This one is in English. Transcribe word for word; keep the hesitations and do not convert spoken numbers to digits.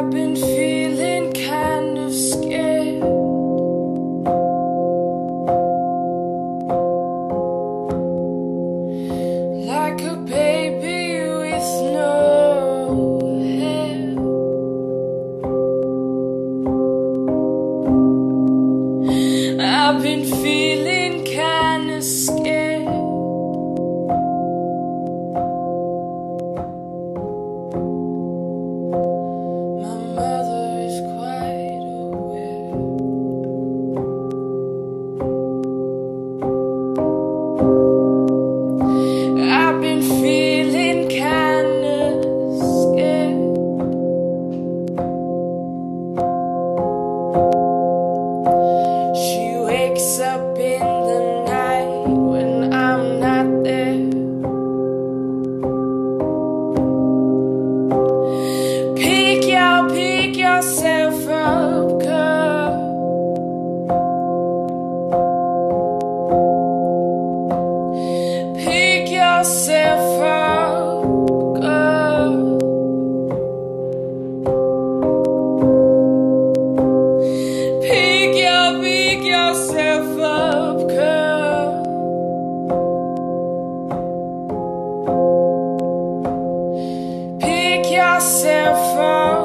I've been feeling kind of scared. Like a baby with no hair. I've been feeling kind of scared. My mother is quite aware. I've been feeling kind of scared. She wakes up in the night when I'm not there. Pick your, pick yourself up, girl. Pick yourself up, girl. Pick your, pick yourself up, girl. Pick yourself up.